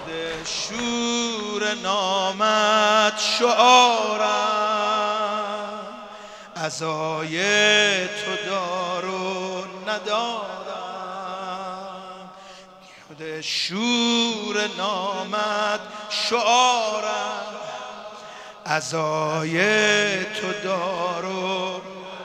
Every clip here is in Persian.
شور نامت شعارم، عزای تو دار و ندارم. خود شور نامت شعارم، عزای تو دار و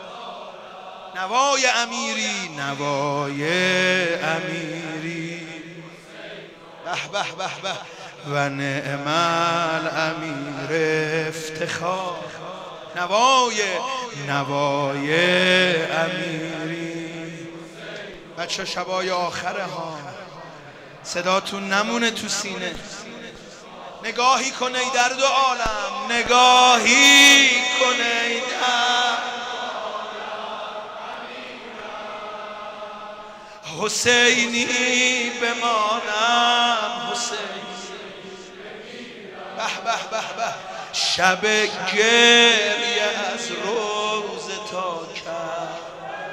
نوای امیری، نوای امیری. به به به به و نعم الامیر افتخار، نوای امیری. بچه شبای آخره ها، صداتون نمونه تو سینه. نگاهی کن ای در دو عالم، نگاهی کن ای در حسینی بمانم، حسینی به به به به. شب گریه از روز تا کرد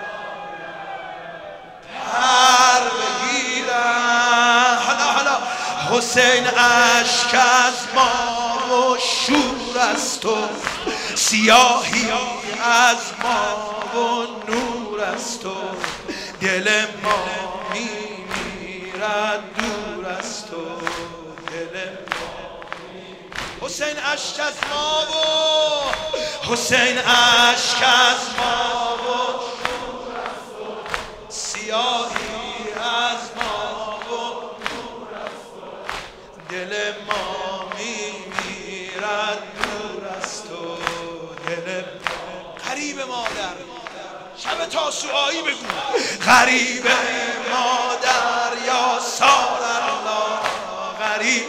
پر بگیرم. حالا حسین اشک از ما و شور از تو، سیاهی از ما و نور از تو. دل ما میمیرد دور از تو، دل ما. حسین اشک از ما و حسین اشک از ما و شور از تو، سیاهی از ما و نور از تو. دل ما میمیرد دور از تو، دل ما. غریب مادر شب تاسوعایی بگو، غریب مادر یا سار الله، غریب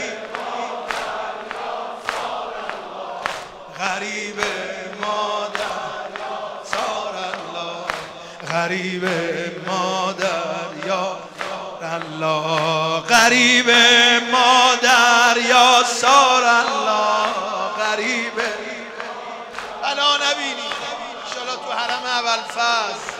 غریب مادر یا سار الله، غریب مادر یا الله، غریب مادر یا سار الله، غریب. بلا نبینی انشالله تو حرم ابوالفضل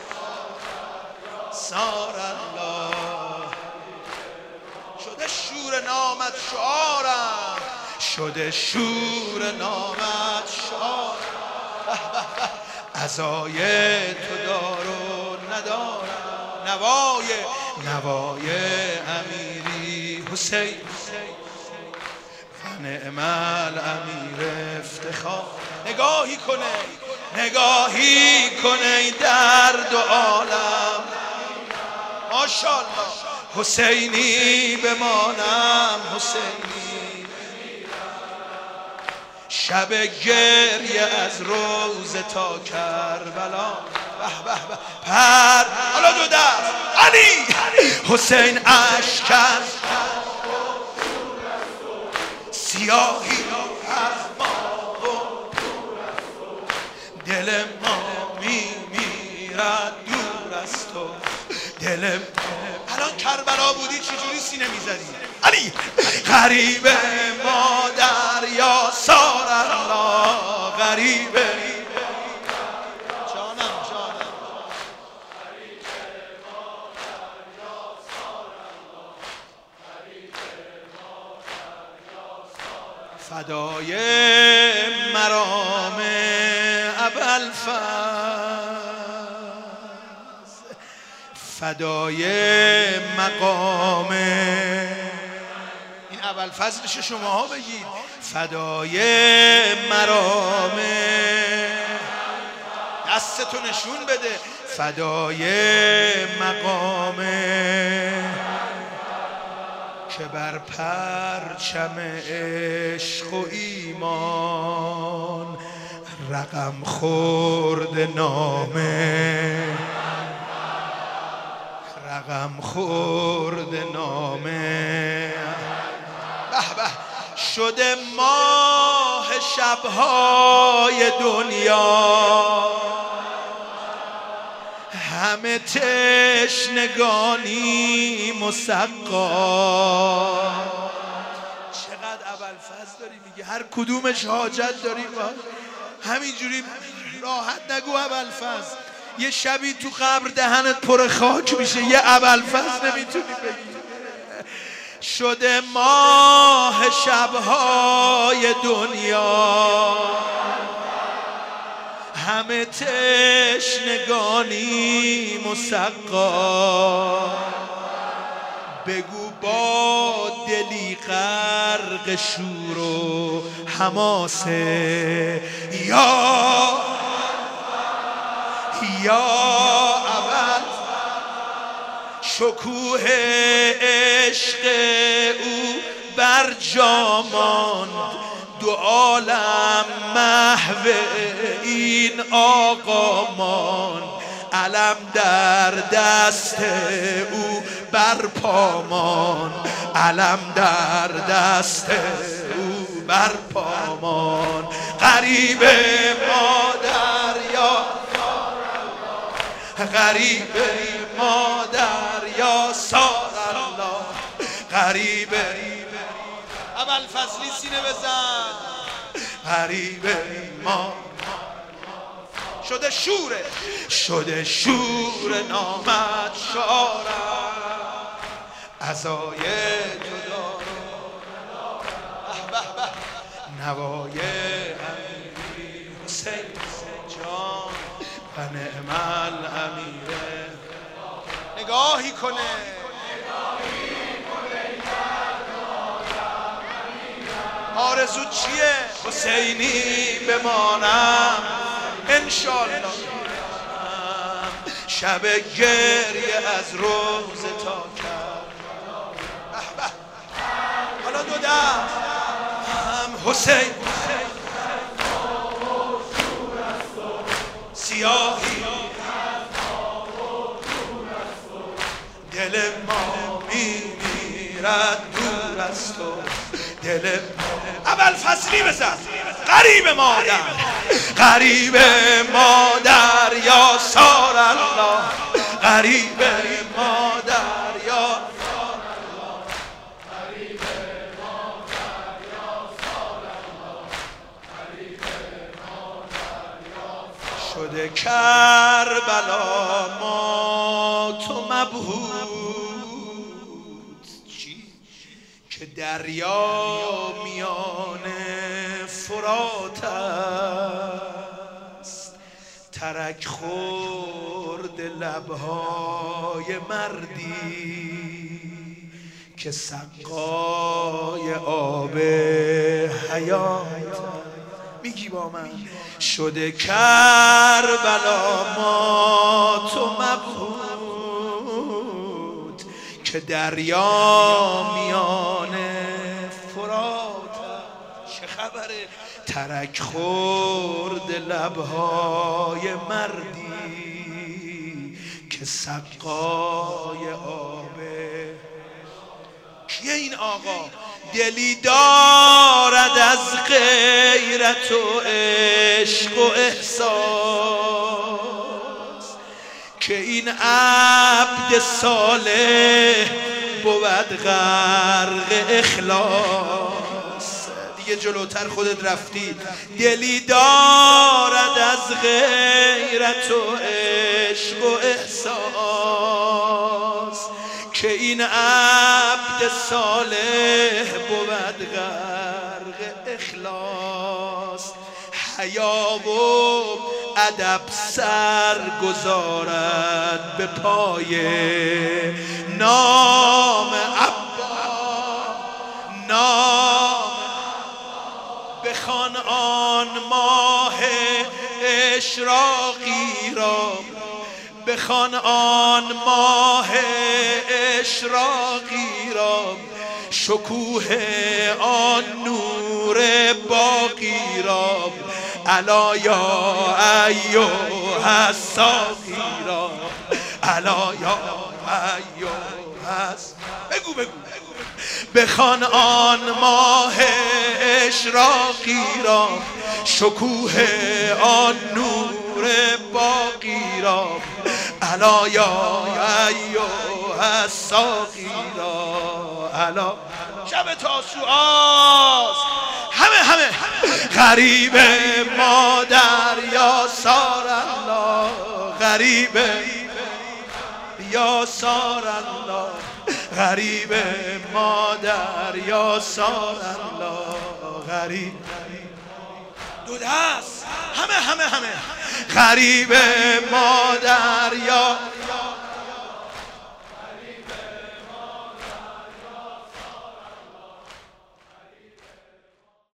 سار الله. شده شور نامت شعارم، شده شور نامت شعارم. عزای تو دار و ندارم، نوای امیری. حسین و نعم الامیر افتخار. نگاهی کنه در دو عالم، ماشاءالله. حسینی بمانم، حسینی. شب گریه از روز تا کربلا. به به به پر. حالا دو دست علی. حسین اشک از سیاهی از ما و دل ما میمیرد دور از تو، دل ما. الان کربلا بودی چجوری سینه میزدی؟ علی. غریب مادر یا سار الله، غریب جانم فدای مرام ابوالفضل، فدای مقام این ابوالفضلش شماها بگید. فدای مرام دستتو نشون بده، فدای مقام که بر پرچم عشق و ایمان رقم خورد نامه، رقم خورد نامه. به به شده ماه شبهای دنیا، همه تشنگانی مسقا. چقدر ابوالفضل داری میگه، هر کدومش حاجت داریم. همینجوری راحت نگو ابوالفضل. یه شبی تو قبر دهنت پر خاک میشه، یه ابوالفضل نمیتونی بگی. شده ماه شبهای دنیا، همه تشنگانی مسقا. بگو با دلی غرق شور و حماسه یا اول شکوه عشق او بر جا ماند، دو عالم محو این آقا ماند. علم در دست او بر پا ماند، علم در دست او بر پا ماند. غریب ما دریا، غریب ما دریا سار الله. غریب اول فصلی سینه بزن. غریب ما شده شوره، شده شور نامت شارم، عزای جدا نوای امیری حسین جان و نعم الامیره. نگاهی کنه آرزو چیه؟ حسینی بمانم انشالله، شب گریه از روز تا کرد. حالا دو دم حسین سیاهی دل ما میمیرد دور از تو، دل اول فصلی بزن. غریب مادر، غریب مادر یا سار الله، غریب مادر یا سار الله، غریب مادر یا سار الله، غریب مادر یا سار الله. شده کربلا ما تو مبهوت، که دریا میان فرات است، ترک خورد لبهای مردی که سقای آب حیات. میگی با من؟ شده کربلا ما تو مبهوت، که دریا میان فرات. چه خبره؟ ترک خورد لبهای مردی که سقای آبه. کیه این آقا؟ دلی دارد از غیرت و عشق و احساس، که این عبد صالح بود غرق اخلاص. دیگه جلوتر خودت رفتی. دلی دارد از غیرت و عشق و احساس، که این عبد صالح بود غرق اخلاص. حیا و ادب سر گذارد به پای نام عبا، نام بخوان آن ماه اشراقی را، بخوان آن ماه اشراقی را، شکوه آن نور باقی را. الا یا ایها الساقی را، الا یا ایها بگو بگو بخوان آن ماه اشراقی را، شکوه آن نور باقی را. الا یا ایها الساقی را، الا شب تاسوعاست. همه غریب مادر یا سار الله، غریب یا سار الله، غریب مادر یا سار الله غریب دو دست همه غریب مادر یا